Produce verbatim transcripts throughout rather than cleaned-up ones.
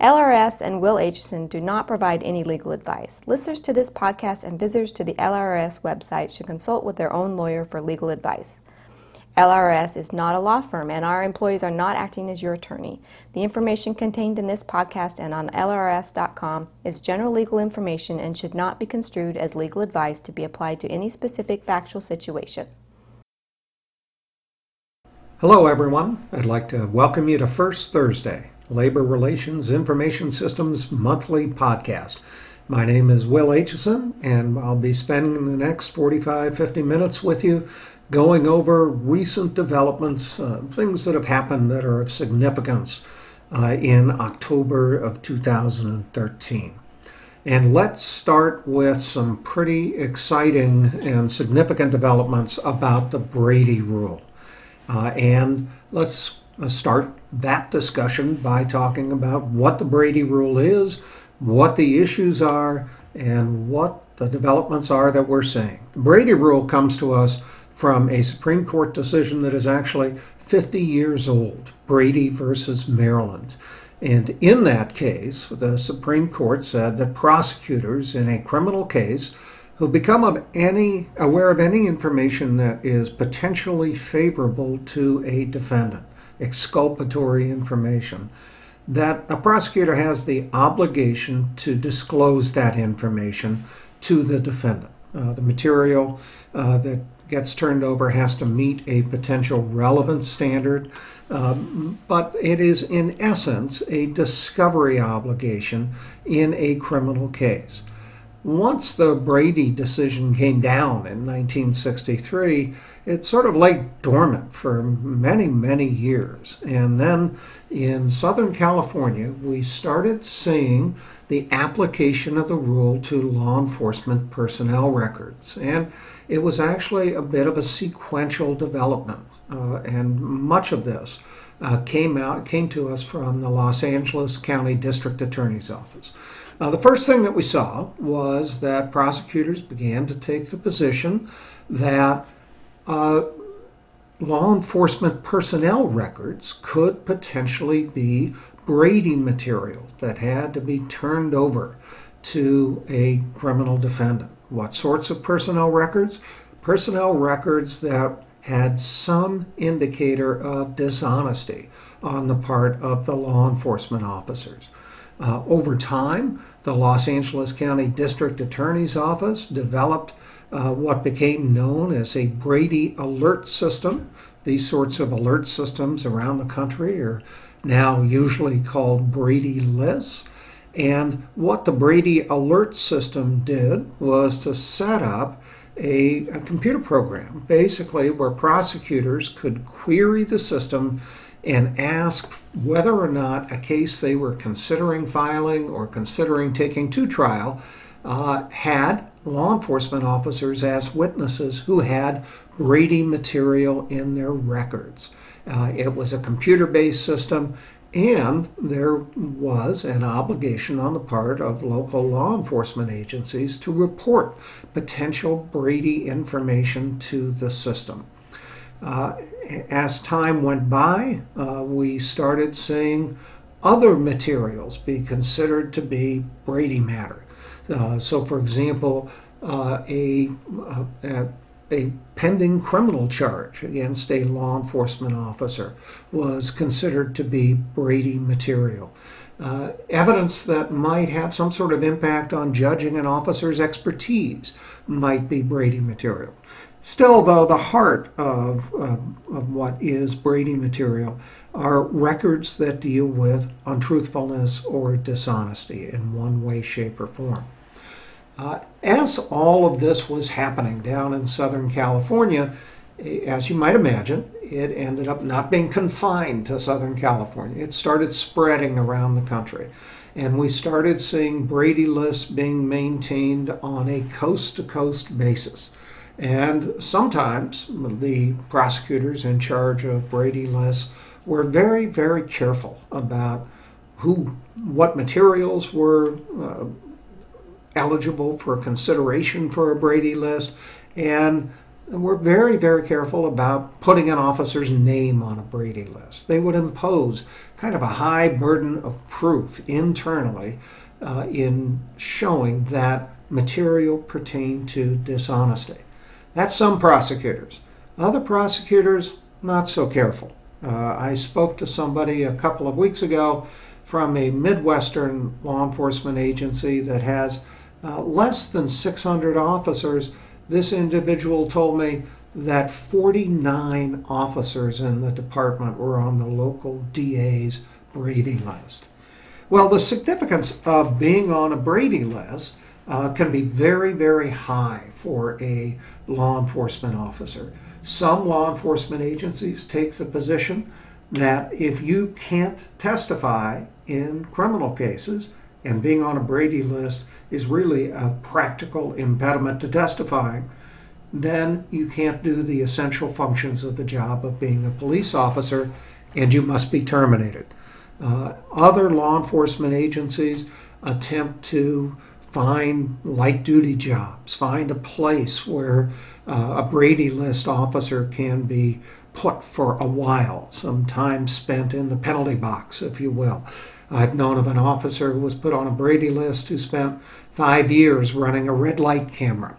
L R S and Will Aitchison do not provide any legal advice. Listeners to this podcast and visitors to the L R S website should consult with their own lawyer for legal advice. L R S is not a law firm, and our employees are not acting as your attorney. The information contained in this podcast and on L R S dot com is general legal information and should not be construed as legal advice to be applied to any specific factual situation. Hello, everyone. I'd like to welcome you to First Thursday, Labor Relations Information Systems Monthly Podcast. My name is Will Aitchison, and I'll be spending the next forty-five, fifty minutes with you going over recent developments, uh, things that have happened that are of significance uh, in October of two thousand thirteen. And let's start with some pretty exciting and significant developments about the Brady Rule. Uh, and let's uh, start that discussion by talking about what the Brady Rule is, what the issues are, and what the developments are that we're seeing. The Brady Rule comes to us from a Supreme Court decision that is actually fifty years old, Brady versus Maryland. And in that case, the Supreme Court said that prosecutors in a criminal case who become of any, aware of any information that is potentially favorable to a defendant, exculpatory information, that a prosecutor has the obligation to disclose that information to the defendant. Uh, the material uh, that gets turned over has to meet a potential relevance standard, um, but it is in essence a discovery obligation in a criminal case. Once the Brady decision came down in nineteen sixty-three, it sort of lay dormant for many, many years. And then in Southern California, we started seeing the application of the rule to law enforcement personnel records. And it was actually a bit of a sequential development. Uh, and much of this uh, came out, came to us from the Los Angeles County District Attorney's Office. Uh, the first thing that we saw was that prosecutors began to take the position that uh, law enforcement personnel records could potentially be Brady material that had to be turned over to a criminal defendant. What sorts of personnel records? Personnel records that had some indicator of dishonesty on the part of the law enforcement officers. Uh, over time, the Los Angeles County District Attorney's Office developed uh, what became known as a Brady Alert System. These sorts of alert systems around the country are now usually called Brady lists. And what the Brady Alert System did was to set up a, a computer program, basically where prosecutors could query the system and ask whether or not a case they were considering filing or considering taking to trial uh, had law enforcement officers as witnesses who had Brady material in their records. Uh, it was a computer-based system, and there was an obligation on the part of local law enforcement agencies to report potential Brady information to the system. Uh, as time went by, uh, we started seeing other materials be considered to be Brady matter. Uh, so, for example, uh, a, a, a pending criminal charge against a law enforcement officer was considered to be Brady material. Uh, evidence that might have some sort of impact on judging an officer's expertise might be Brady material. Still, though, the heart of, uh, of what is Brady material are records that deal with untruthfulness or dishonesty in one way, shape, or form. Uh, as all of this was happening down in Southern California, as you might imagine, it ended up not being confined to Southern California. It started spreading around the country. And we started seeing Brady lists being maintained on a coast-to-coast basis. And sometimes the prosecutors in charge of Brady lists were very, very careful about who, what materials were uh, eligible for consideration for a Brady list, and were very, very careful about putting an officer's name on a Brady list. They would impose kind of a high burden of proof internally uh, in showing that material pertained to dishonesty. That's some prosecutors. Other prosecutors, not so careful. Uh, I spoke to somebody a couple of weeks ago from a Midwestern law enforcement agency that has uh, less than six hundred officers. This individual told me that forty-nine officers in the department were on the local D A's Brady list. Well, the significance of being on a Brady list uh, can be very, very high for a law enforcement officer. Some law enforcement agencies take the position that if you can't testify in criminal cases, and being on a Brady list is really a practical impediment to testifying, then you can't do the essential functions of the job of being a police officer, and you must be terminated. Uh, other law enforcement agencies attempt to find light-duty jobs, find a place where uh, a Brady list officer can be put for a while, some time spent in the penalty box, if you will. I've known of an officer who was put on a Brady list who spent five years running a red light camera.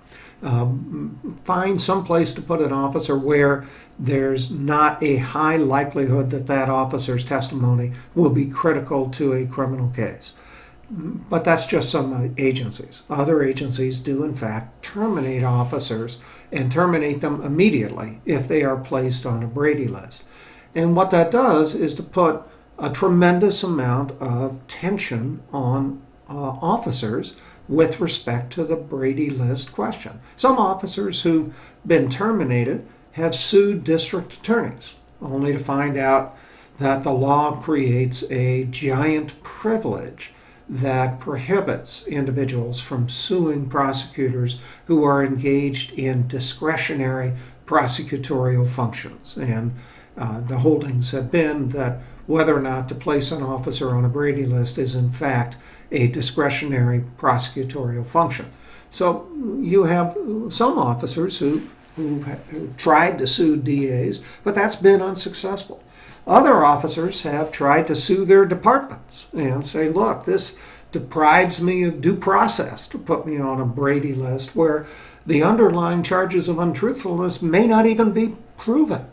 Um, find some place to put an officer where there's not a high likelihood that that officer's testimony will be critical to a criminal case. But that's just some agencies. Other agencies do, in fact, terminate officers and terminate them immediately if they are placed on a Brady list. And what that does is to put a tremendous amount of tension on uh, officers with respect to the Brady list question. Some officers who've been terminated have sued district attorneys, only to find out that the law creates a giant privilege that prohibits individuals from suing prosecutors who are engaged in discretionary prosecutorial functions. And uh, the holdings have been that whether or not to place an officer on a Brady list is in fact a discretionary prosecutorial function. So you have some officers who, who tried to sue D As, but that's been unsuccessful. Other officers have tried to sue their departments and say, look, this deprives me of due process to put me on a Brady list where the underlying charges of untruthfulness may not even be proven.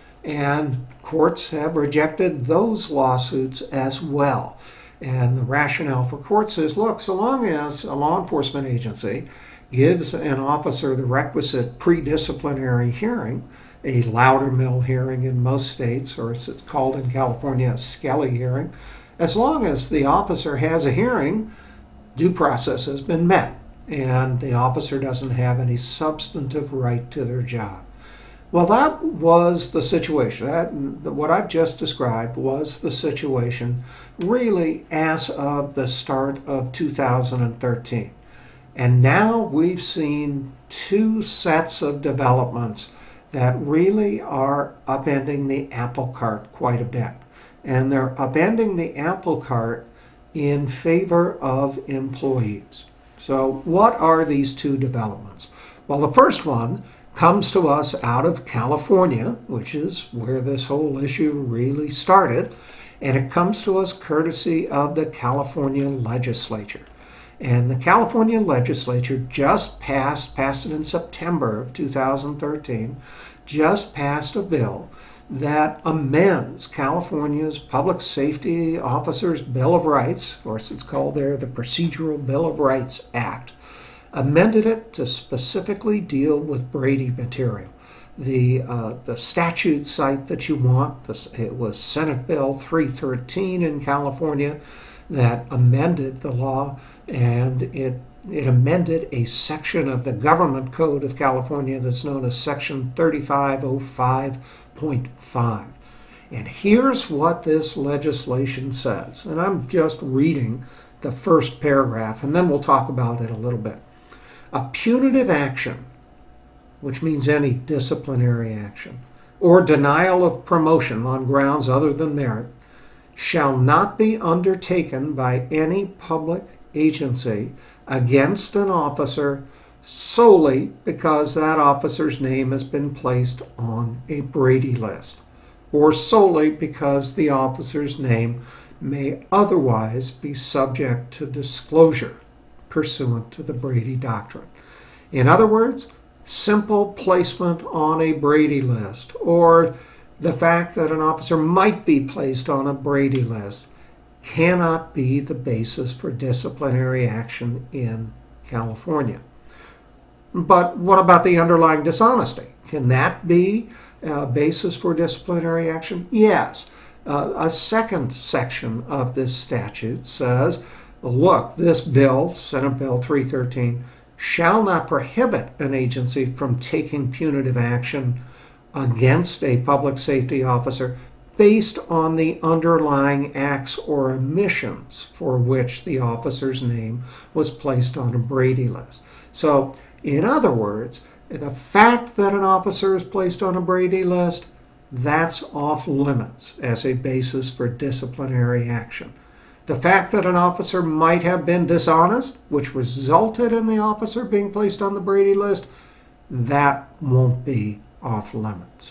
And courts have rejected those lawsuits as well. And the rationale for courts is, look, so long as a law enforcement agency gives an officer the requisite pre-disciplinary hearing, a Loudermill hearing in most states, or as it's called in California, a Skelly hearing, as long as the officer has a hearing, due process has been met, and the officer doesn't have any substantive right to their job. Well, that was the situation. That, what I've just described was the situation really as of the start of two thousand thirteen. And now we've seen two sets of developments that really are upending the apple cart quite a bit. And they're upending the apple cart in favor of employees. So what are these two developments? Well, the first one comes to us out of California, which is where this whole issue really started, and it comes to us courtesy of the California legislature. And the California legislature just passed, passed it in September of two thousand thirteen, just passed a bill that amends California's Public Safety Officers' Bill of Rights, of course it's called there the Procedural Bill of Rights Act, amended it to specifically deal with Brady material. The uh, the statute site that you want, this, it was Senate Bill three thirteen in California that amended the law, and it it amended a section of the Government Code of California that's known as Section thirty-five oh five point five. And here's what this legislation says, and I'm just reading the first paragraph, and then we'll talk about it a little bit. A punitive action, which means any disciplinary action, or denial of promotion on grounds other than merit, shall not be undertaken by any public agency against an officer solely because that officer's name has been placed on a Brady list, or solely because the officer's name may otherwise be subject to disclosure pursuant to the Brady Doctrine. In other words, simple placement on a Brady list, or the fact that an officer might be placed on a Brady list, cannot be the basis for disciplinary action in California. But what about the underlying dishonesty? Can that be a basis for disciplinary action? Yes. Uh, a second section of this statute says, look, this bill, Senate Bill three thirteen, shall not prohibit an agency from taking punitive action against a public safety officer based on the underlying acts or omissions for which the officer's name was placed on a Brady list. So, in other words, the fact that an officer is placed on a Brady list, that's off limits as a basis for disciplinary action. The fact that an officer might have been dishonest, which resulted in the officer being placed on the Brady list, that won't be off limits.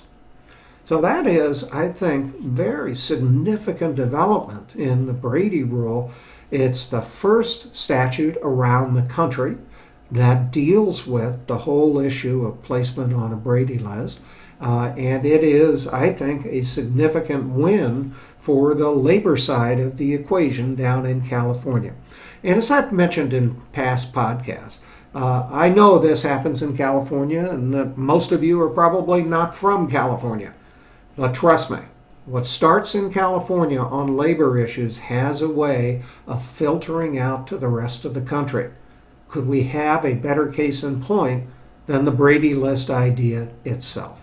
So that is, I think, very significant development in the Brady rule. It's the first statute around the country that deals with the whole issue of placement on a Brady list. Uh, and it is, I think, a significant win for the labor side of the equation down in California. And as I've mentioned in past podcasts, uh, I know this happens in California, and that most of you are probably not from California. But trust me, what starts in California on labor issues has a way of filtering out to the rest of the country. Could we have a better case in point than the Brady List idea itself?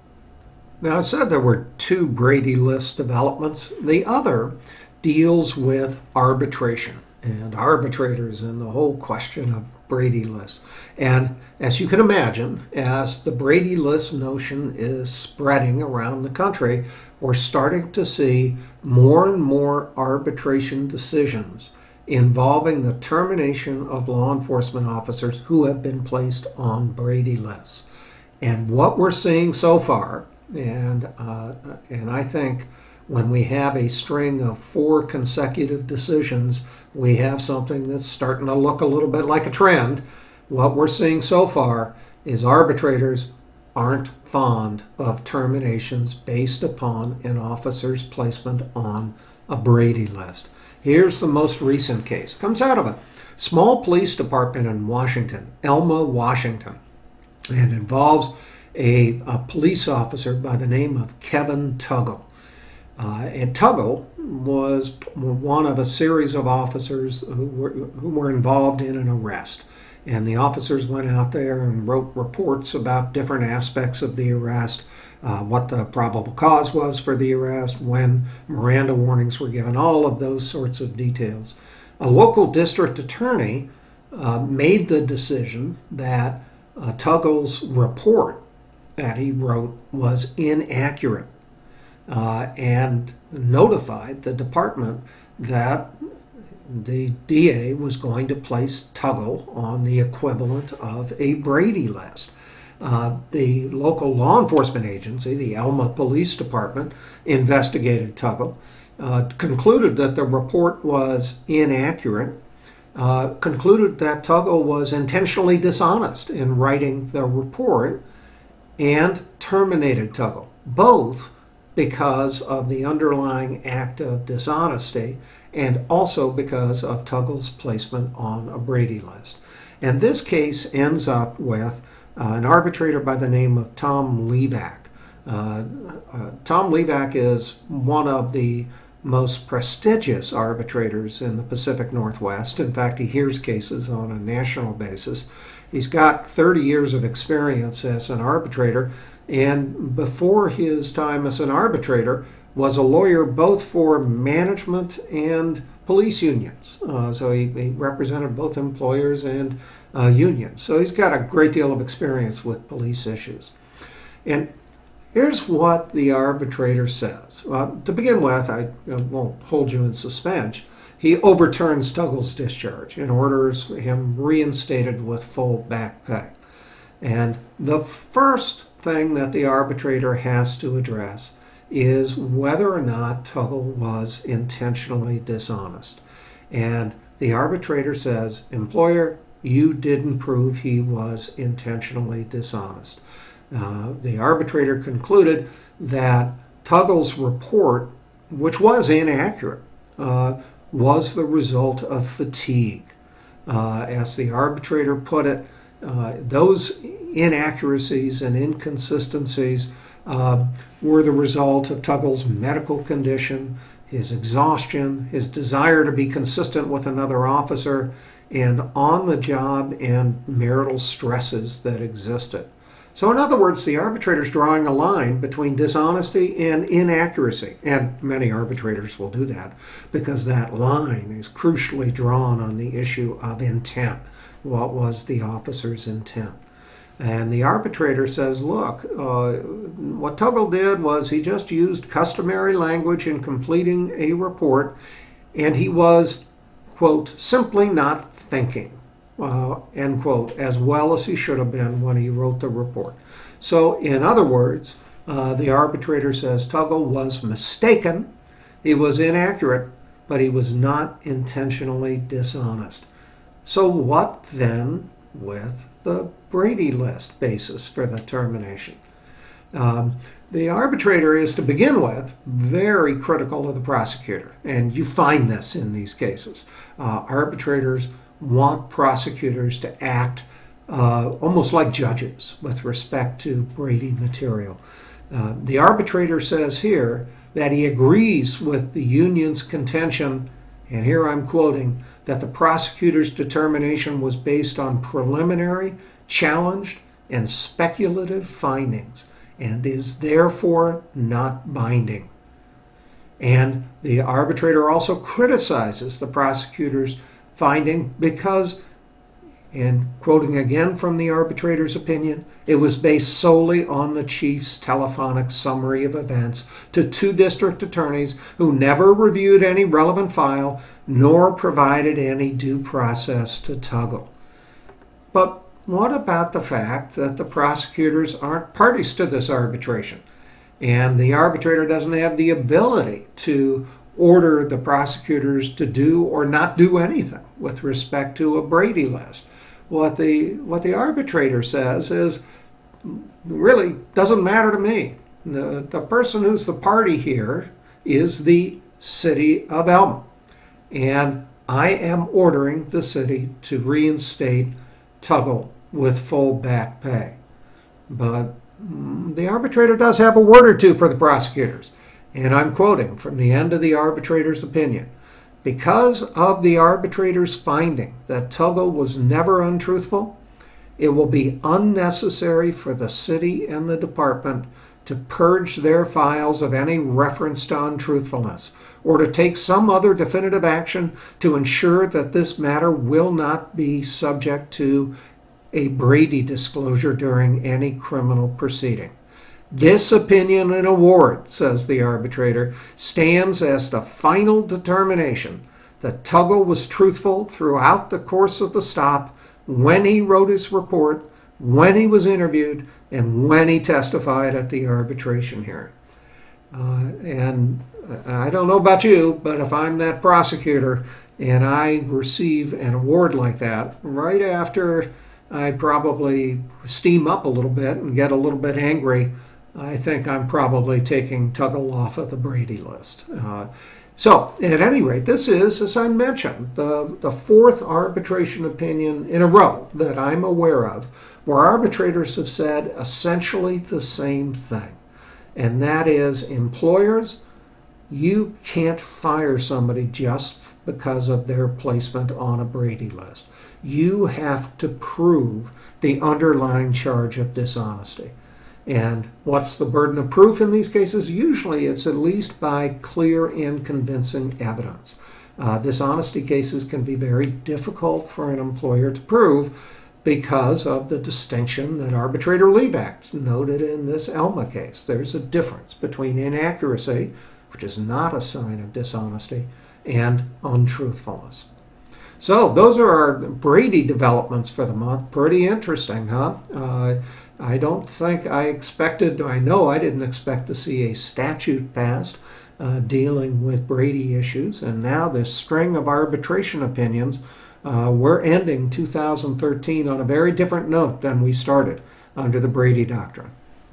Now, I said there were two Brady List developments. The other deals with arbitration and arbitrators and the whole question of Brady List. And as you can imagine, as the Brady List notion is spreading around the country, we're starting to see more and more arbitration decisions involving the termination of law enforcement officers who have been placed on Brady lists. And what we're seeing so far, and uh, and I think when we have a string of four consecutive decisions, we have something that's starting to look a little bit like a trend. What we're seeing so far is arbitrators aren't fond of terminations based upon an officer's placement on a Brady list. Here's the most recent case. Comes out of a small police department in Washington, Elma, Washington, and involves a, a police officer by the name of Kevin Tuggle. Uh, and Tuggle was one of a series of officers who were, who were involved in an arrest. And the officers went out there and wrote reports about different aspects of the arrest, uh, what the probable cause was for the arrest, when Miranda warnings were given, all of those sorts of details. A local district attorney uh, made the decision that uh, Tuggle's report that he wrote was inaccurate. Uh, and notified the department that the D A was going to place Tuggle on the equivalent of a Brady list. Uh, the local law enforcement agency, the Elma Police Department, investigated Tuggle, uh, concluded that the report was inaccurate, uh, concluded that Tuggle was intentionally dishonest in writing the report, and terminated Tuggle, both because of the underlying act of dishonesty and also because of Tuggle's placement on a Brady list. And this case ends up with uh, an arbitrator by the name of Tom Levack. Uh, uh, Tom Levack is one of the most prestigious arbitrators in the Pacific Northwest. In fact, he hears cases on a national basis. He's got thirty years of experience as an arbitrator, and before his time as an arbitrator was a lawyer both for management and police unions. Uh, so he, he represented both employers and uh, unions. So he's got a great deal of experience with police issues. And here's what the arbitrator says. Well, to begin with, I won't hold you in suspense. he overturns Tuggle's discharge and orders him reinstated with full back pay. And the first thing that the arbitrator has to address is whether or not Tuggle was intentionally dishonest. And the arbitrator says, employer, you didn't prove he was intentionally dishonest. Uh, the arbitrator concluded that Tuggle's report, which was inaccurate, uh, was the result of fatigue. Uh, as the arbitrator put it, uh, those inaccuracies and inconsistencies uh, were the result of Tuggle's medical condition, his exhaustion, his desire to be consistent with another officer, and on-the-job and marital stresses that existed. So in other words, the arbitrator's drawing a line between dishonesty and inaccuracy, and many arbitrators will do that because that line is crucially drawn on the issue of intent. What was the officer's intent? And the arbitrator says, look, uh, what Tuggle did was he just used customary language in completing a report, and he was, quote, simply not thinking. Uh, end quote, as well as he should have been when he wrote the report. So, in other words, uh, the arbitrator says Tuggle was mistaken, he was inaccurate, but he was not intentionally dishonest. So what then with the Brady List basis for the termination? Um, the arbitrator is, to begin with, very critical of the prosecutor, and you find this in these cases. Uh, arbitrators want prosecutors to act uh, almost like judges with respect to Brady material. Uh, the arbitrator says here that he agrees with the union's contention, and here I'm quoting, that the prosecutor's determination was based on preliminary, challenged, and speculative findings, and is therefore not binding. And the arbitrator also criticizes the prosecutor's finding because, and quoting again from the arbitrator's opinion, it was based solely on the chief's telephonic summary of events to two district attorneys who never reviewed any relevant file nor provided any due process to Tuggle. But what about the fact that the prosecutors aren't parties to this arbitration, and the arbitrator doesn't have the ability to order the prosecutors to do or not do anything with respect to a Brady List? What the what the arbitrator says is, really doesn't matter to me. The, the person who's the party here is the city of Elma, and I am ordering the city to reinstate Tuggle with full back pay. But mm, the arbitrator does have a word or two for the prosecutors. And I'm quoting from the end of the arbitrator's opinion. Because of the arbitrator's finding that Tuggle was never untruthful, it will be unnecessary for the city and the department to purge their files of any reference to untruthfulness, or to take some other definitive action to ensure that this matter will not be subject to a Brady disclosure during any criminal proceeding. This opinion and award, says the arbitrator, stands as the final determination that Tuggle was truthful throughout the course of the stop, when he wrote his report, when he was interviewed, and when he testified at the arbitration hearing. Uh, and I don't know about you, but if I'm that prosecutor and I receive an award like that, right after I probably steam up a little bit and get a little bit angry, I think I'm probably taking Tuggle off of the Brady List. Uh, so, at any rate, this is, as I mentioned, the, the fourth arbitration opinion in a row that I'm aware of where arbitrators have said essentially the same thing. And that is, employers, you can't fire somebody just because of their placement on a Brady List. You have to prove the underlying charge of dishonesty. And what's the burden of proof in these cases? Usually it's at least by clear and convincing evidence. Uh, dishonesty cases can be very difficult for an employer to prove because of the distinction that arbitrator Leibach noted in this Elma case. There's a difference between inaccuracy, which is not a sign of dishonesty, and untruthfulness. So those are our Brady developments for the month. Pretty interesting, huh? Uh, I don't think I expected, I know I didn't expect to see a statute passed uh, dealing with Brady issues. And now this string of arbitration opinions, uh, we're ending two thousand thirteen on a very different note than we started under the Brady Doctrine.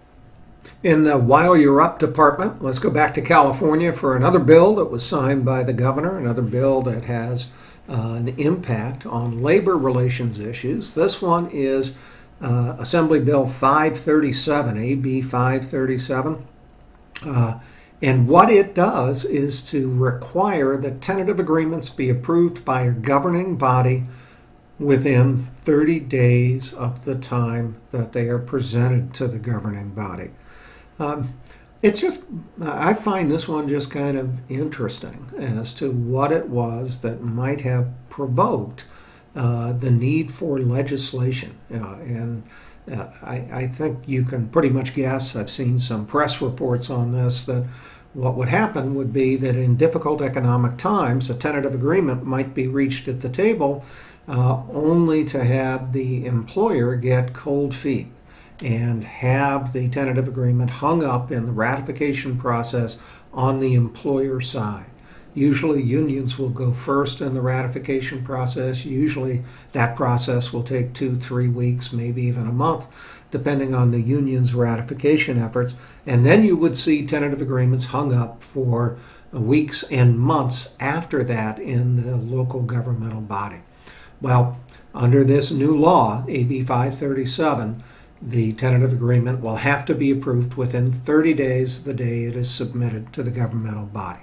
In the While You're Up department, let's go back to California for another bill that was signed by the governor, another bill that has uh, an impact on labor relations issues. This one is uh, Assembly Bill five thirty-seven, A B five thirty-seven. Uh, and what it does is to require that tentative agreements be approved by a governing body within thirty days of the time that they are presented to the governing body. Um, it's just, I find this one just kind of interesting as to what it was that might have provoked uh, the need for legislation. Uh, and uh, I, I think you can pretty much guess, I've seen some press reports on this, that what would happen would be that in difficult economic times, a tentative agreement might be reached at the table uh, only to have the employer get cold feet and have the tentative agreement hung up in the ratification process on the employer side. Usually unions will go first in the ratification process. Usually that process will take two, three weeks, maybe even a month, depending on the union's ratification efforts. And then you would see tentative agreements hung up for weeks and months after that in the local governmental body. Well, under this new law, A B five thirty-seven, the tentative agreement will have to be approved within thirty days of the day it is submitted to the governmental body.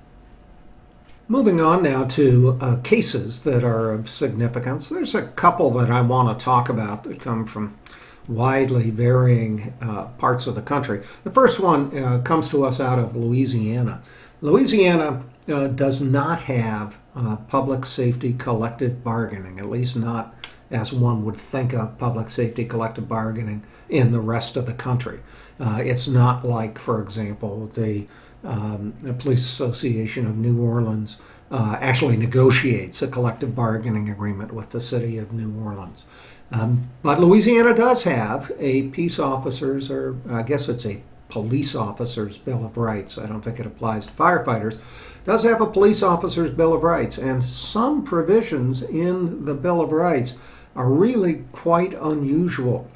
Moving on now to uh, cases that are of significance. There's a couple that I want to talk about that come from widely varying uh, parts of the country. The first one uh, comes to us out of Louisiana. Louisiana uh, does not have uh, public safety collective bargaining, at least not as one would think of public safety collective bargaining in the rest of the country. Uh, it's not like, for example, the, um, the Police Association of New Orleans uh, actually negotiates a collective bargaining agreement with the city of New Orleans. Um, but Louisiana does have a peace officers, or I guess it's a police officers' Bill of Rights. I don't think it applies to firefighters. Does have a police officers' Bill of Rights, and some provisions in the Bill of Rights are really quite unusual.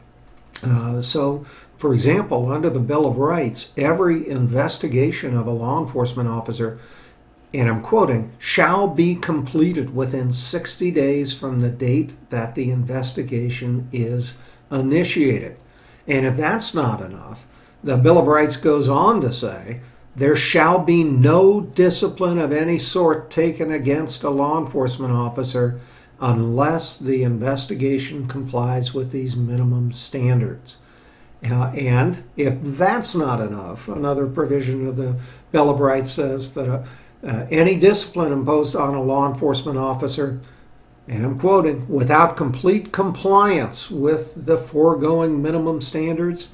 Uh, so, for example, under the Bill of Rights, every investigation of a law enforcement officer, and I'm quoting, shall be completed within sixty days from the date that the investigation is initiated. And if that's not enough, the Bill of Rights goes on to say, there shall be no discipline of any sort taken against a law enforcement officer unless the investigation complies with these minimum standards. Uh, and if that's not enough, another provision of the Bill of Rights says that uh, uh, any discipline imposed on a law enforcement officer, and I'm quoting, without complete compliance with the foregoing minimum standards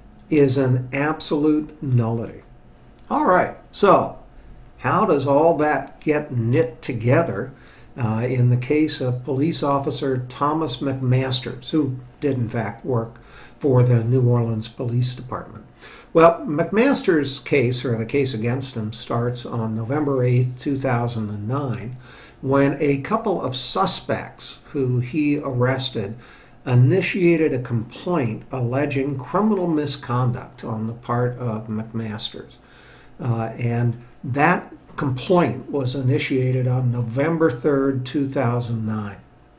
is an absolute nullity. All right, so how does all that get knit together uh, in the case of police officer Thomas McMasters, who did in fact work for the New Orleans Police Department? Well, McMasters' case, or the case against him, starts on November eighth, two thousand nine, when a couple of suspects who he arrested initiated a complaint alleging criminal misconduct on the part of McMasters. Uh, and that complaint was initiated on November third, two thousand nine.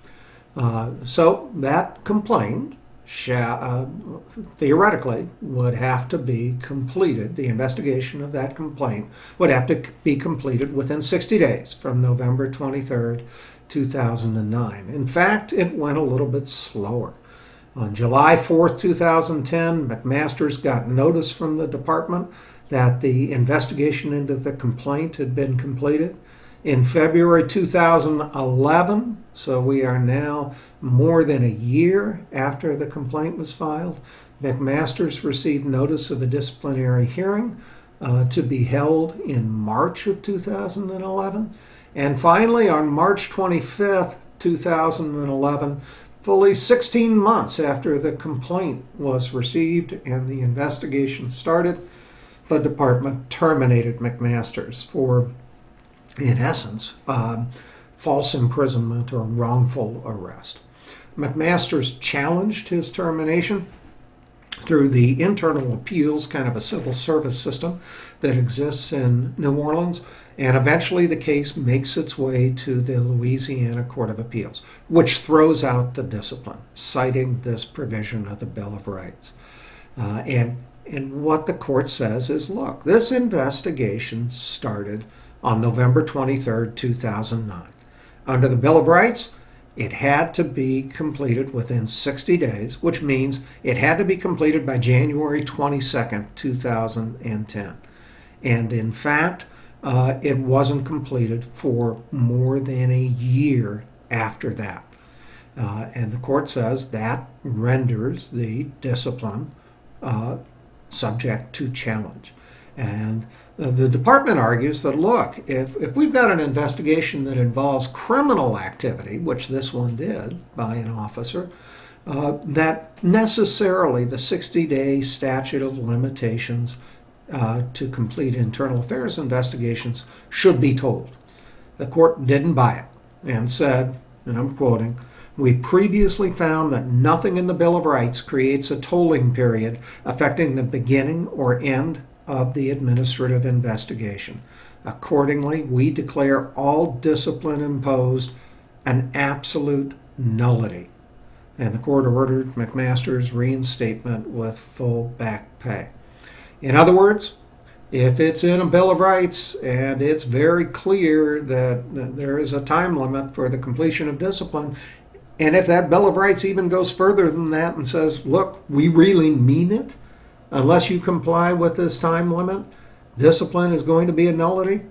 Uh, so that complaint shall, uh, theoretically would have to be completed, the investigation of that complaint would have to be completed within sixty days from November twenty-third, two thousand nine. In fact, it went a little bit slower. On July fourth, two thousand ten, McMasters got notice from the department that the investigation into the complaint had been completed. In February two thousand eleven, so we are now more than a year after the complaint was filed, McMasters received notice of a disciplinary hearing uh, to be held in March of two thousand eleven. And finally, on March twenty-fifth, two thousand eleven, fully sixteen months after the complaint was received and the investigation started, the department terminated McMasters for, in essence, uh, false imprisonment or wrongful arrest. McMasters challenged his termination through the internal appeals, kind of a civil service system that exists in New Orleans, and eventually the case makes its way to the Louisiana Court of Appeals, which throws out the discipline, citing this provision of the Bill of Rights. Uh, and, and what the court says is, look, this investigation started on November twenty-third, two thousand nine. Under the Bill of Rights, it had to be completed within sixty days, which means it had to be completed by January twenty-second, two thousand ten. And in fact, uh, it wasn't completed for more than a year after that. Uh, and the court says that renders the discipline uh, subject to challenge. And the department argues that, look, if, if we've got an investigation that involves criminal activity, which this one did by an officer, uh, that necessarily the sixty-day statute of limitations uh, to complete internal affairs investigations should be told. The court didn't buy it and said, and I'm quoting, "We previously found that nothing in the Bill of Rights creates a tolling period affecting the beginning or end of the administrative investigation. Accordingly, we declare all discipline imposed an absolute nullity." And the court ordered McMasters' reinstatement with full back pay. In other words, if it's in a Bill of Rights and it's very clear that there is a time limit for the completion of discipline, and if that Bill of Rights even goes further than that and says, look, we really mean it, unless you comply with this time limit, discipline is going to be a nullity,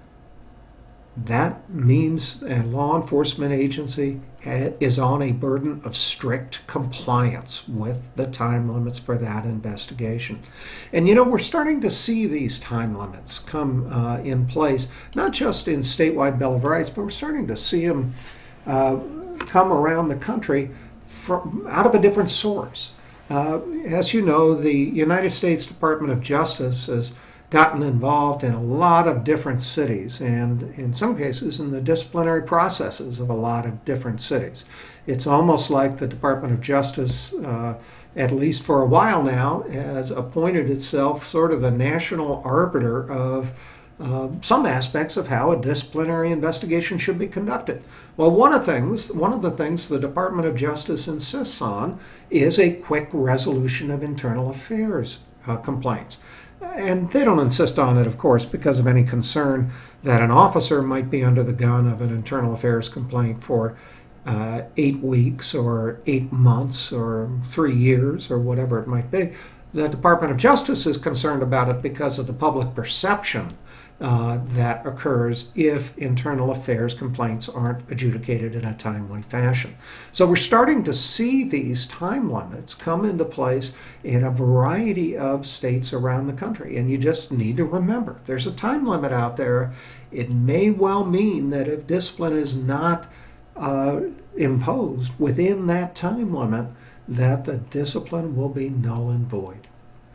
that means a law enforcement agency is on a burden of strict compliance with the time limits for that investigation. And you know, we're starting to see these time limits come uh, in place, not just in statewide Bill of Rights, but we're starting to see them uh, come around the country from, out of a different source. Uh, as you know, the United States Department of Justice has gotten involved in a lot of different cities, and in some cases in the disciplinary processes of a lot of different cities. It's almost like the Department of Justice, uh, at least for a while now, has appointed itself sort of the national arbiter of Uh, some aspects of how a disciplinary investigation should be conducted. Well, one of things, one of the things the Department of Justice insists on is a quick resolution of internal affairs uh, complaints. And they don't insist on it, of course, because of any concern that an officer might be under the gun of an internal affairs complaint for uh, eight weeks or eight months or three years or whatever it might be. The Department of Justice is concerned about it because of the public perception Uh, that occurs if internal affairs complaints aren't adjudicated in a timely fashion. So we're starting to see these time limits come into place in a variety of states around the country. And you just need to remember, there's a time limit out there. It may well mean that if discipline is not uh, imposed within that time limit, that the discipline will be null and void.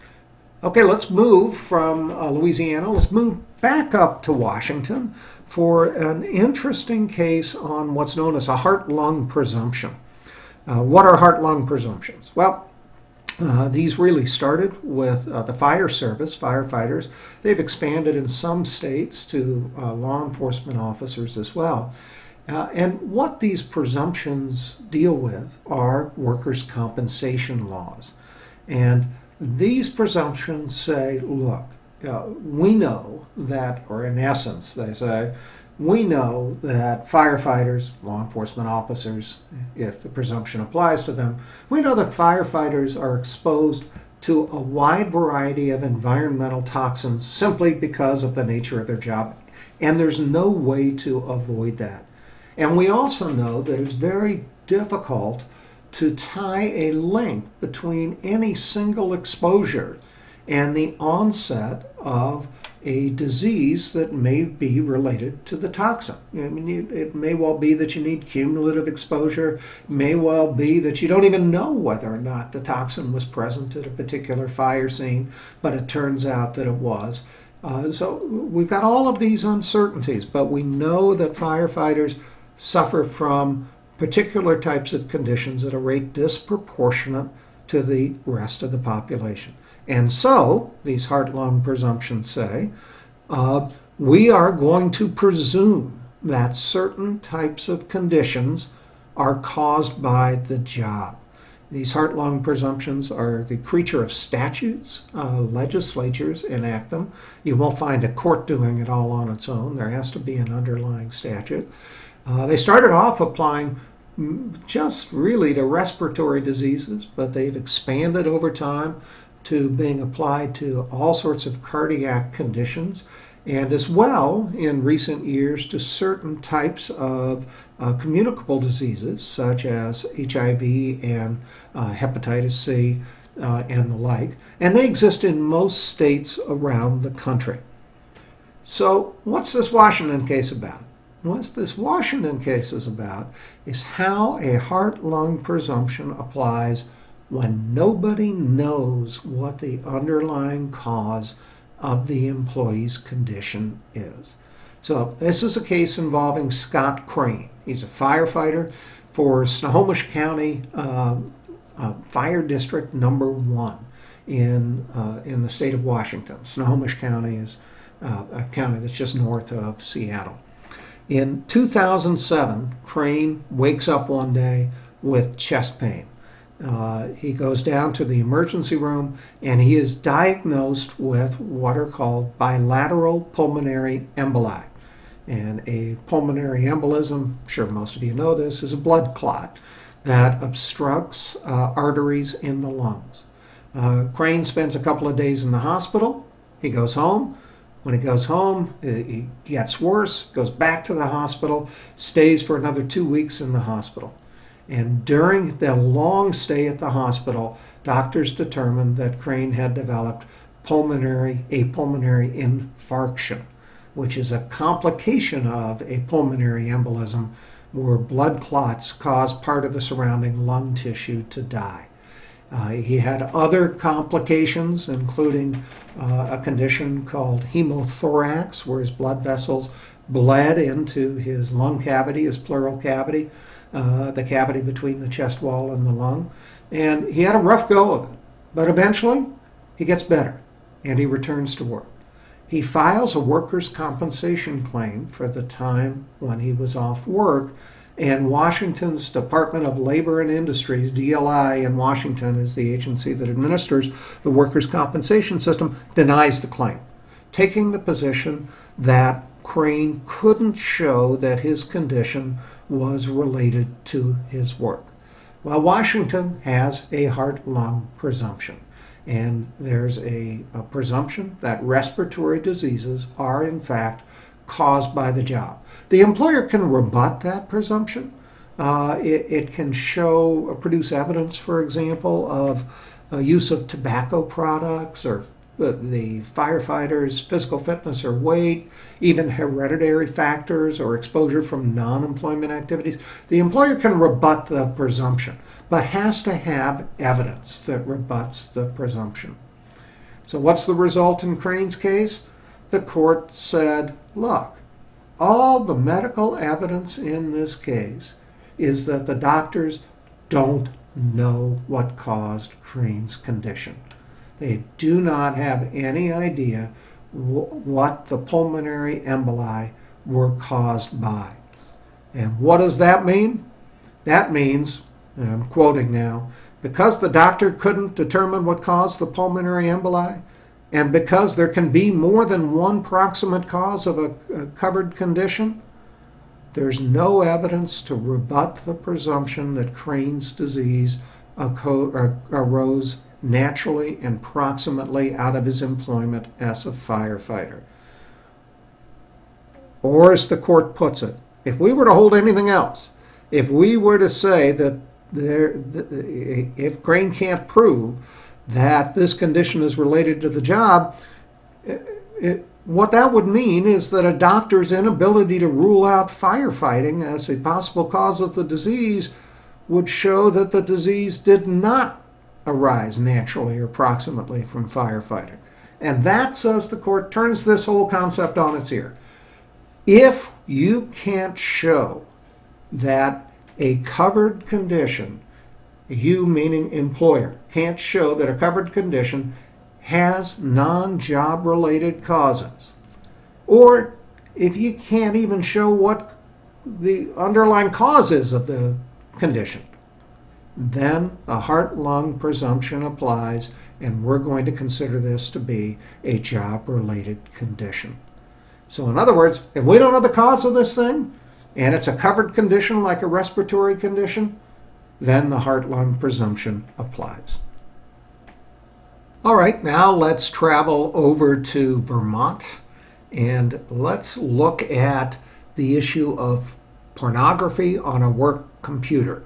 Okay, let's move from uh, Louisiana. Let's move back up to Washington for an interesting case on what's known as a heart-lung presumption. Uh, what are heart-lung presumptions? Well, uh, these really started with uh, the fire service, firefighters. They've expanded in some states to uh, law enforcement officers as well. Uh, and what these presumptions deal with are workers' compensation laws. And these presumptions say, look, uh, we know that, or in essence, they say, we know that firefighters, law enforcement officers, if the presumption applies to them, we know that firefighters are exposed to a wide variety of environmental toxins simply because of the nature of their job. And there's no way to avoid that. And we also know that it's very difficult to tie a link between any single exposure and the onset of a disease that may be related to the toxin. I mean, you, it may well be that you need cumulative exposure. It may well be that you don't even know whether or not the toxin was present at a particular fire scene, but it turns out that it was. Uh, so we've got all of these uncertainties, but we know that firefighters suffer from particular types of conditions at a rate disproportionate to the rest of the population. And so, these heart-lung presumptions say, uh, we are going to presume that certain types of conditions are caused by the job. These heart-lung presumptions are the creature of statutes. Uh, legislatures enact them. You won't find a court doing it all on its own. There has to be an underlying statute. Uh, they started off applying just really to respiratory diseases, but they've expanded over time to being applied to all sorts of cardiac conditions, and as well in recent years to certain types of uh, communicable diseases such as H I V and uh, hepatitis C uh, and the like, and they exist in most states around the country. So what's this Washington case about? What this Washington case is about is how a heart-lung presumption applies when nobody knows what the underlying cause of the employee's condition is. So this is a case involving Scott Crane. He's a firefighter for Snohomish County uh, uh, Fire District Number One in uh, in the state of Washington. Snohomish County is uh, a county that's just north of Seattle. In two thousand seven, Crane wakes up one day with chest pain. Uh, he goes down to the emergency room and he is diagnosed with what are called bilateral pulmonary emboli. And a pulmonary embolism, I'm sure most of you know this, is a blood clot that obstructs uh, arteries in the lungs. Uh, Crane spends a couple of days in the hospital. He goes home. When he goes home, it gets worse, goes back to the hospital, stays for another two weeks in the hospital. And during the long stay at the hospital, doctors determined that Crane had developed pulmonary, a pulmonary infarction, which is a complication of a pulmonary embolism where blood clots cause part of the surrounding lung tissue to die. Uh, he had other complications, including uh, a condition called hemothorax, where his blood vessels bled into his lung cavity, his pleural cavity, uh, the cavity between the chest wall and the lung. And he had a rough go of it. But eventually, he gets better, and he returns to work. He files a workers' compensation claim for the time when he was off work, and Washington's Department of Labor and Industries, D L I in Washington is the agency that administers the workers' compensation system, denies the claim, taking the position that Crane couldn't show that his condition was related to his work. Well, Washington has a heart-lung presumption, and there's a, a presumption that respiratory diseases are, in fact, caused by the job. The employer can rebut that presumption. Uh, it, it can show, produce evidence, for example, of uh, use of tobacco products or the, the firefighter's physical fitness or weight, even hereditary factors or exposure from non-employment activities. The employer can rebut the presumption, but has to have evidence that rebuts the presumption. So what's the result in Crane's case? The court said, look, all the medical evidence in this case is that the doctors don't know what caused Crane's condition. They do not have any idea w- what the pulmonary emboli were caused by. And what does that mean? That means, and I'm quoting now, because the doctor couldn't determine what caused the pulmonary emboli, and because there can be more than one proximate cause of a, a covered condition, there's no evidence to rebut the presumption that Crane's disease arose naturally and proximately out of his employment as a firefighter. Or as the court puts it, if we were to hold anything else, if we were to say that there, if Crane can't prove that this condition is related to the job, it, it, what that would mean is that a doctor's inability to rule out firefighting as a possible cause of the disease would show that the disease did not arise naturally or proximately from firefighting. And that, says the court, turns this whole concept on its ear. If you can't show that a covered condition, you meaning employer, can't show that a covered condition has non-job related causes, or if you can't even show what the underlying cause is of the condition, then a heart-lung presumption applies, and we're going to consider this to be a job-related condition. So in other words, if we don't know the cause of this thing, and it's a covered condition like a respiratory condition, then the heart-lung presumption applies. All right, now let's travel over to Vermont, and let's look at the issue of pornography on a work computer.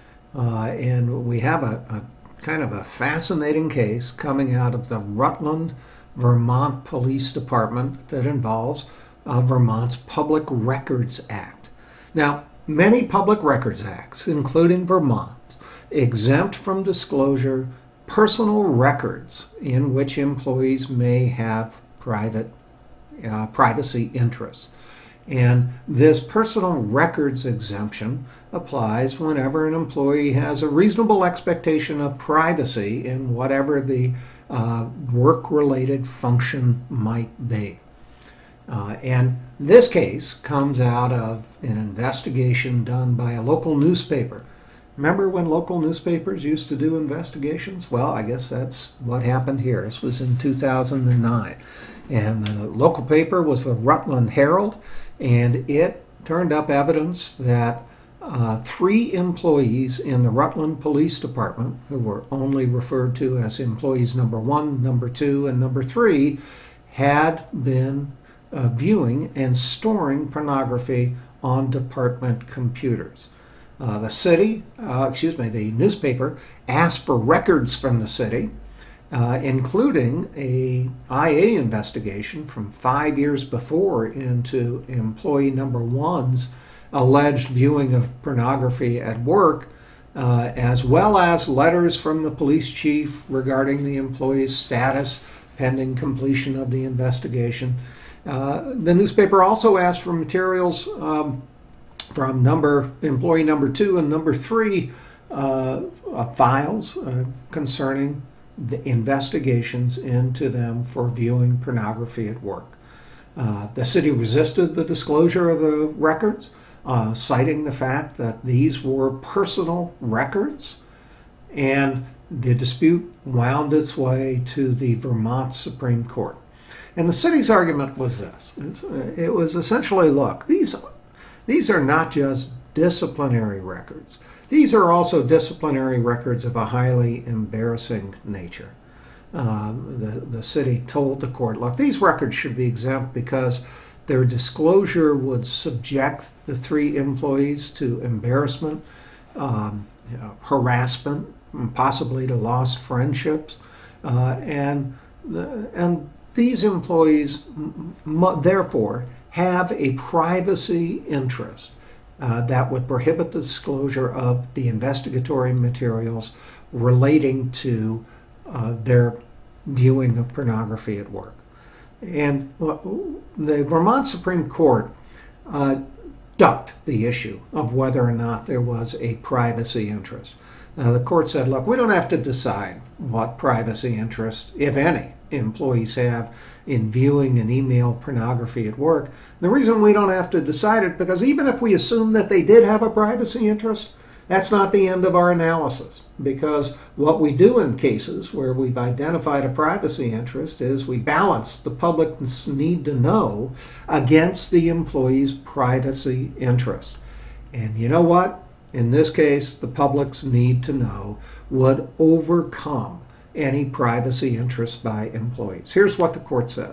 Uh, and we have a, a kind of a fascinating case coming out of the Rutland, Vermont Police Department that involves uh, Vermont's Public Records Act. Now, many Public Records Acts, including Vermont, exempt from disclosure personal records in which employees may have private uh, privacy interests. And this personal records exemption applies whenever an employee has a reasonable expectation of privacy in whatever the uh, work-related function might be. Uh, and this case comes out of an investigation done by a local newspaper. Remember when local newspapers used to do investigations? Well, I guess that's what happened here. This was in two thousand nine. And the local paper was the Rutland Herald, and it turned up evidence that uh, three employees in the Rutland Police Department, who were only referred to as employees number one, number two, and number three, had been uh, viewing and storing pornography on department computers. Uh, the city, uh, excuse me, the newspaper asked for records from the city, uh, including a I A investigation from five years before into employee number one's alleged viewing of pornography at work, uh, as well as letters from the police chief regarding the employee's status pending completion of the investigation. Uh, the newspaper also asked for materials um, from number employee number two and number three uh, uh, files uh, concerning the investigations into them for viewing pornography at work. Uh, the city resisted the disclosure of the records, uh, citing the fact that these were personal records, and the dispute wound its way to the Vermont Supreme Court. And the city's argument was this. It was essentially, look, these These are not just disciplinary records. These are also disciplinary records of a highly embarrassing nature. Uh, the, the city told the court, look, these records should be exempt because their disclosure would subject the three employees to embarrassment, um, you know, harassment, possibly to lost friendships. Uh, and, the, and these employees, m- therefore, have a privacy interest uh, that would prohibit the disclosure of the investigatory materials relating to uh, their viewing of pornography at work. And uh, the Vermont Supreme Court uh, ducked the issue of whether or not there was a privacy interest. Uh, the court said, look, we don't have to decide what privacy interest, if any, employees have in viewing and email pornography at work. The reason we don't have to decide it, because even if we assume that they did have a privacy interest, that's not the end of our analysis. Because what we do in cases where we've identified a privacy interest is we balance the public's need to know against the employee's privacy interest. And you know what? In this case, the public's need to know would overcome any privacy interests by employees. Here's what the court says.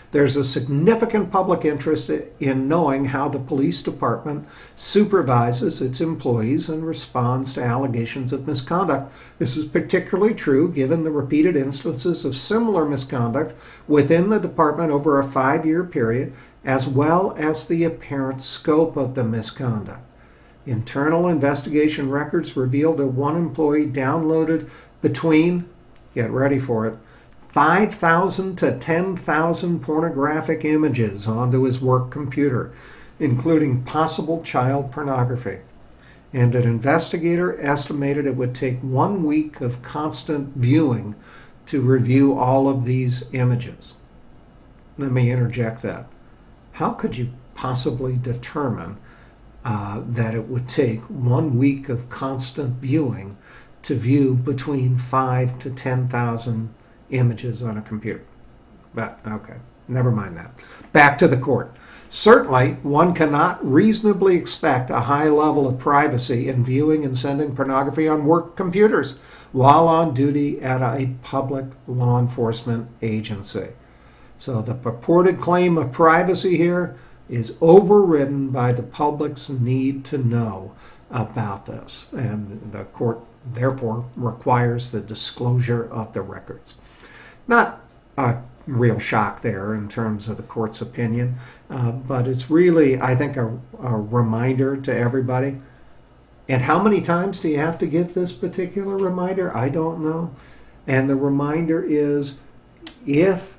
There's a significant public interest in knowing how the police department supervises its employees and responds to allegations of misconduct. This is particularly true given the repeated instances of similar misconduct within the department over a five-year period, as well as the apparent scope of the misconduct. Internal investigation records revealed that one employee downloaded between, get ready for it, five thousand to ten thousand pornographic images onto his work computer, including possible child pornography. And an investigator estimated it would take one week of constant viewing to review all of these images. Let me interject that. How could you possibly determine uh, that it would take one week of constant viewing to view between five to ten thousand images on a computer? But okay, never mind that. Back to the court. Certainly, one cannot reasonably expect a high level of privacy in viewing and sending pornography on work computers while on duty at a public law enforcement agency. So the purported claim of privacy here is overridden by the public's need to know about this, and the court therefore requires the disclosure of the records. Not a real shock there in terms of the court's opinion, uh, but it's really, I think, a, a reminder to everybody. And how many times do you have to give this particular reminder? I don't know. And the reminder is, if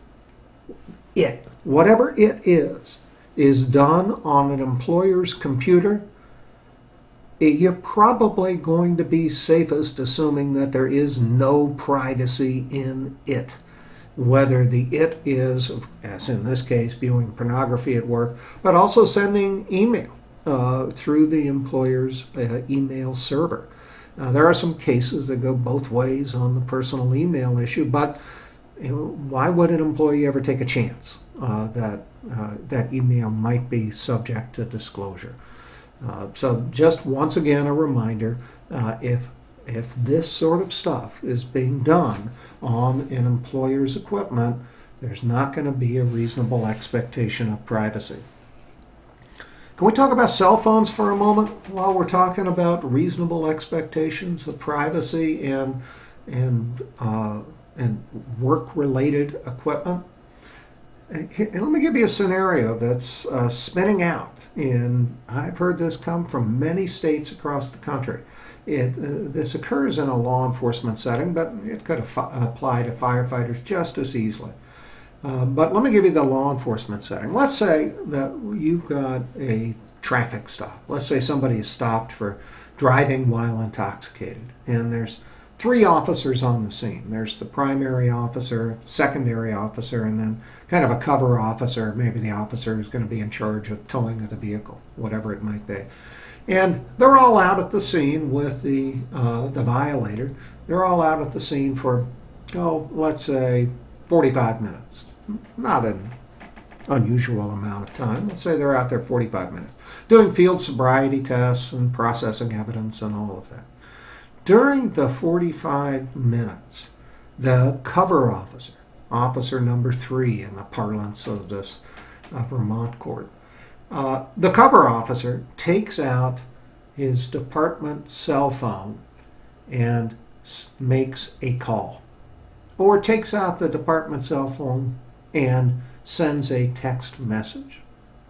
it, whatever it is, is done on an employer's computer, you're probably going to be safest assuming that there is no privacy in it. Whether the it is, as in this case, viewing pornography at work, but also sending email uh, through the employer's uh, email server. Uh, there are some cases that go both ways on the personal email issue, but you know, why would an employee ever take a chance uh, that uh, that email might be subject to disclosure? Uh, so just once again a reminder, uh, if if this sort of stuff is being done on an employer's equipment, there's not going to be a reasonable expectation of privacy. Can we talk about cell phones for a moment while we're talking about reasonable expectations of privacy and and uh, and work-related equipment? And let me give you a scenario that's uh, spinning out. In, I've heard this come from many states across the country. It, uh, this occurs in a law enforcement setting, but it could af- apply to firefighters just as easily. Uh, but let me give you the law enforcement setting. Let's say that you've got a traffic stop. Let's say somebody is stopped for driving while intoxicated, and there's three officers on the scene. There's the primary officer, secondary officer, and then kind of a cover officer. Maybe the officer who's going to be in charge of towing of the vehicle, whatever it might be. And they're all out at the scene with the uh, the violator. They're all out at the scene for, oh, let's say forty-five minutes. Not an unusual amount of time. Let's say they're out there forty-five minutes, doing field sobriety tests and processing evidence and all of that. During the forty-five minutes, the cover officer, officer number three in the parlance of this uh, Vermont court, uh, the cover officer takes out his department cell phone and s- makes a call, or takes out the department cell phone and sends a text message.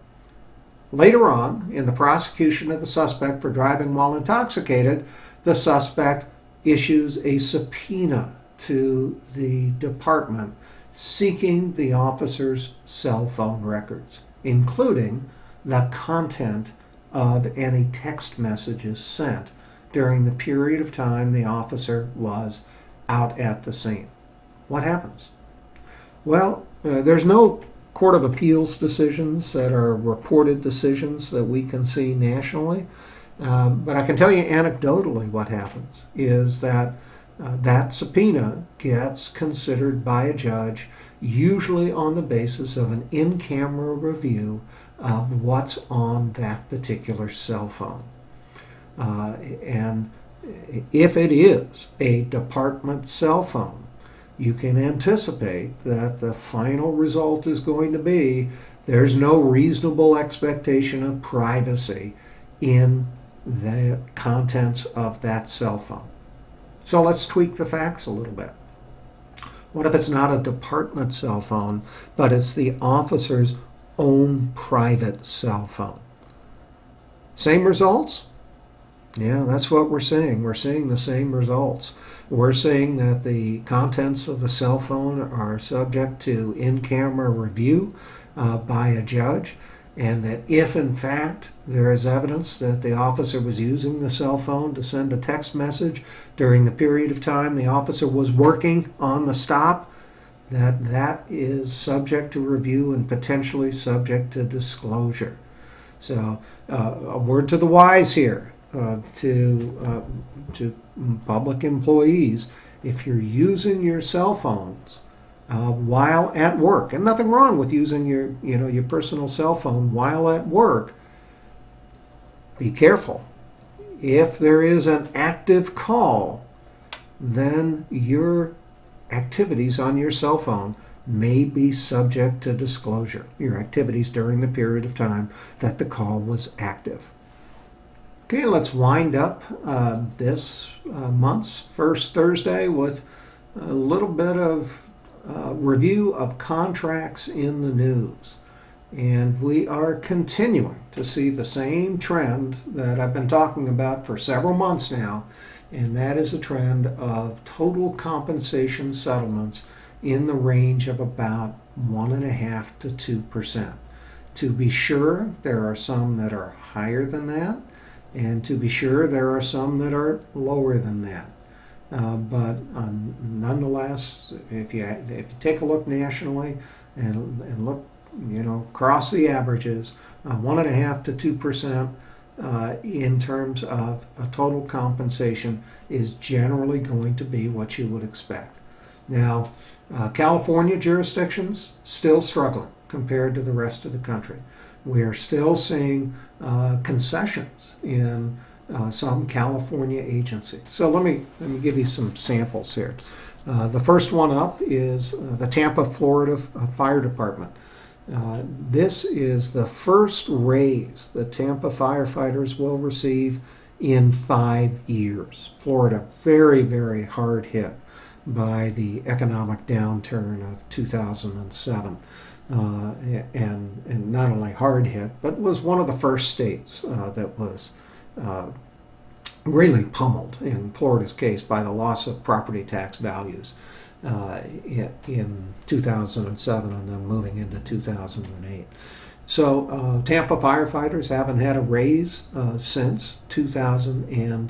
Later on, in the prosecution of the suspect for driving while intoxicated, the suspect issues a subpoena to the department seeking the officer's cell phone records, including the content of any text messages sent during the period of time the officer was out at the scene. What happens? Well, uh, there's no Court of Appeals decisions that are reported decisions that we can see nationally. Um, but I can tell you anecdotally what happens is that uh, that subpoena gets considered by a judge, usually on the basis of an in-camera review of what's on that particular cell phone. Uh, and if it is a department cell phone, you can anticipate that the final result is going to be there's no reasonable expectation of privacy in the contents of that cell phone. So let's tweak the facts a little bit. What if it's not a department cell phone, but it's the officer's own private cell phone? Same results? Yeah, that's what we're seeing. We're seeing the same results. We're seeing that the contents of the cell phone are subject to in-camera review uh, by a judge, and that if in fact there is evidence that the officer was using the cell phone to send a text message during the period of time the officer was working on the stop, that that is subject to review and potentially subject to disclosure. So uh, a word to the wise here, uh, to uh, to public employees: if you're using your cell phones uh, while at work, and nothing wrong with using your you know your personal cell phone while at work, be careful. If there is an active call, then your activities on your cell phone may be subject to disclosure, your activities during the period of time that the call was active. Okay, let's wind up uh, this uh, month's first Thursday with a little bit of uh, review of contracts in the news. And we are continuing to see the same trend that I've been talking about for several months now, and that is a trend of total compensation settlements in the range of about one and a half to two percent. To be sure, there are some that are higher than that, and to be sure, there are some that are lower than that. Uh, but um, nonetheless, if you if you take a look nationally and and look, you know, across the averages, uh, one and a half to two percent. Uh, in terms of a total compensation is generally going to be what you would expect. Now, uh, California jurisdictions still struggling compared to the rest of the country. We are still seeing uh, concessions in uh, some California agencies. So let me let me give you some samples here. Uh, the first one up is uh, the Tampa, Florida uh, Fire Department. Uh, this is the first raise that Tampa firefighters will receive in five years. Florida, very, very hard hit by the economic downturn of two thousand seven. Uh, and, and not only hard hit, but was one of the first states uh, that was uh, really pummeled, in Florida's case, by the loss of property tax values. Uh, in, in two thousand seven and then moving into two thousand eight. So uh, Tampa firefighters haven't had a raise uh, since two thousand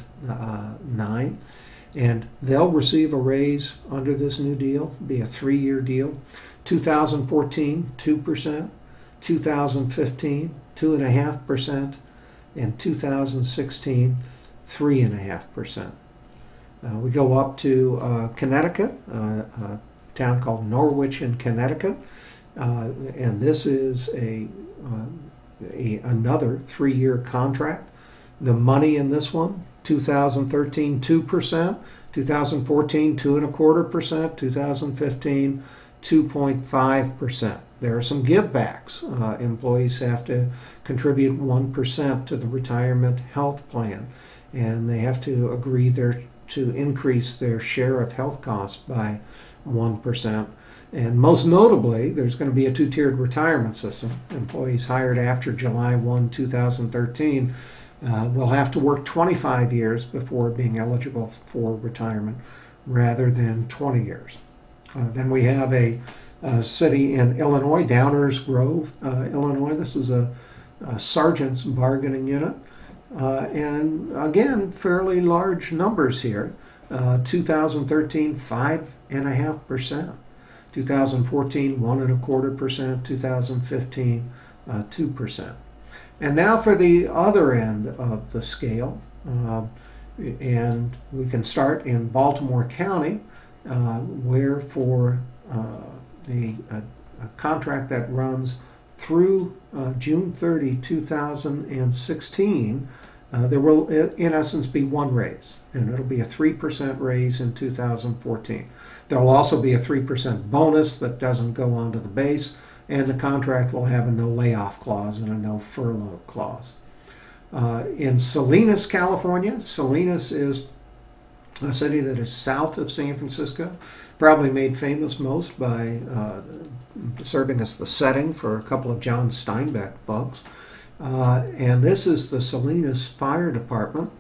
nine, and they'll receive a raise under this new deal, be a three-year deal. two thousand fourteen, two percent, two thousand fifteen, two point five percent, and two thousand sixteen, three point five percent. Uh, we go up to uh, Connecticut, uh, a town called Norwich in Connecticut, uh, and this is a, uh, a another three-year contract. The money in this one: two thousand thirteen, two percent; two thousand fourteen, two and a quarter percent; two thousand fifteen, two point five percent. There are some givebacks. Uh, employees have to contribute one percent to the retirement health plan, and they have to agree their to increase their share of health costs by one percent. And most notably, there's going to be a two-tiered retirement system. Employees hired after July first, two thousand thirteen uh, will have to work twenty-five years before being eligible for retirement rather than twenty years. Uh, then we have a, a city in Illinois, Downers Grove, uh, Illinois. This is a, a sergeant's bargaining unit. Uh, and again, fairly large numbers here. Uh, two thousand thirteen, five and a half percent. two thousand fourteen, one and a quarter percent. two thousand fifteen, uh, two percent. And now for the other end of the scale, uh, and we can start in Baltimore County, uh, where for uh, the a, a contract that runs through uh, June thirtieth, two thousand sixteen, Uh, there will, in essence, be one raise, and it'll be a three percent raise in two thousand fourteen. There will also be a three percent bonus that doesn't go onto the base, and the contract will have a no layoff clause and a no furlough clause. Uh, in Salinas, California, Salinas is a city that is south of San Francisco, probably made famous most by uh, serving as the setting for a couple of John Steinbeck books. Uh, and this is the Salinas Fire Department,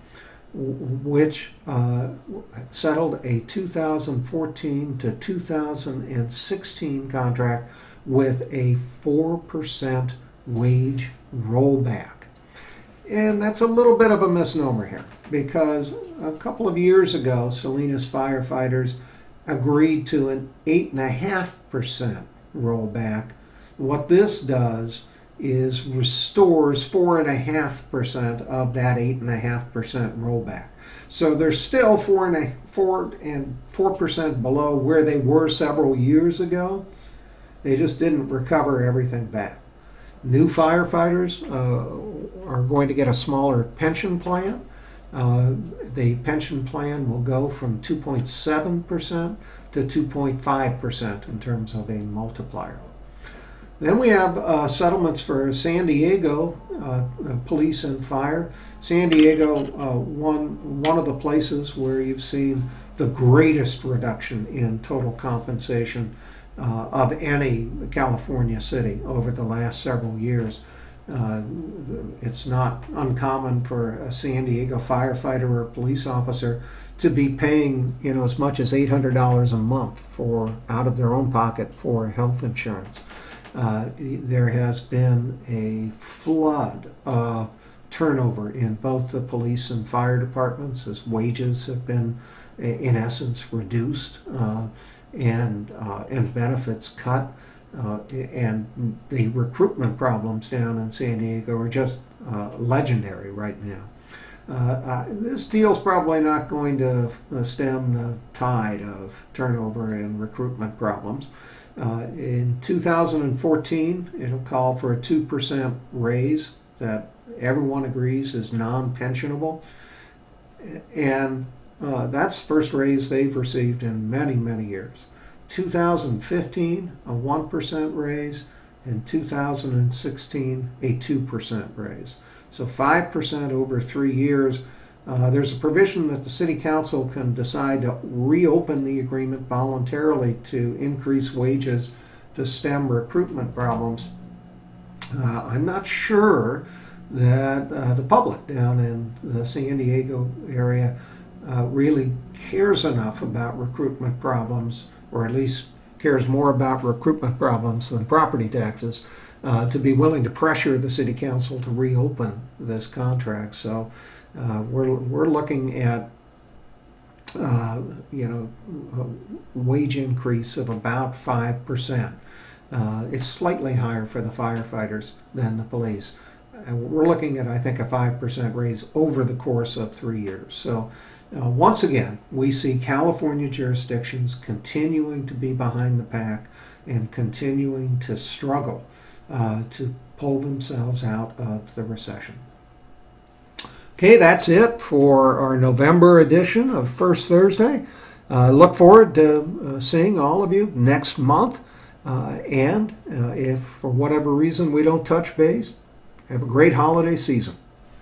which uh, settled a two thousand fourteen to two thousand sixteen contract with a four percent wage rollback. And that's a little bit of a misnomer here, because a couple of years ago, Salinas firefighters agreed to an eight point five percent rollback. What this does is restores four point five percent of that eight point five percent rollback. So they're still four and four and four percent below where they were several years ago. They just didn't recover everything back. New firefighters uh, are going to get a smaller pension plan. Uh, the pension plan will go from two point seven percent to two point five percent in terms of a multiplier. Then we have uh, settlements for San Diego uh, police and fire. San Diego, uh, one, one of the places where you've seen the greatest reduction in total compensation uh, of any California city over the last several years. Uh, it's not uncommon for a San Diego firefighter or a police officer to be paying, you know, as much as eight hundred dollars a month for out of their own pocket for health insurance. Uh, there has been a flood of turnover in both the police and fire departments as wages have been, in essence, reduced uh, and uh, and benefits cut. Uh, and the recruitment problems down in San Diego are just uh, legendary right now. Uh, uh, this deal's probably not going to uh, stem the tide of turnover and recruitment problems. Uh, in two thousand fourteen, it'll call for a two percent raise that everyone agrees is non-pensionable. And uh, that's the first raise they've received in many, many years. two thousand fifteen, a one percent raise, and two thousand sixteen, a two percent raise. So five percent over three years. Uh, there's a provision that the City Council can decide to reopen the agreement voluntarily to increase wages to stem recruitment problems. Uh, I'm not sure that uh, the public down in the San Diego area uh, really cares enough about recruitment problems, or at least cares more about recruitment problems than property taxes, uh, to be willing to pressure the City Council to reopen this contract. So uh, we're we're looking at uh, you know a wage increase of about five percent. Uh, it's slightly higher for the firefighters than the police. And we're looking at, I think, a five percent raise over the course of three years. So uh, once again, we see California jurisdictions continuing to be behind the pack and continuing to struggle uh, to pull themselves out of the recession. Okay, that's it for our November edition of First Thursday. Uh, look forward to uh, seeing all of you next month. Uh, and uh, if for whatever reason we don't touch base, have a great holiday season.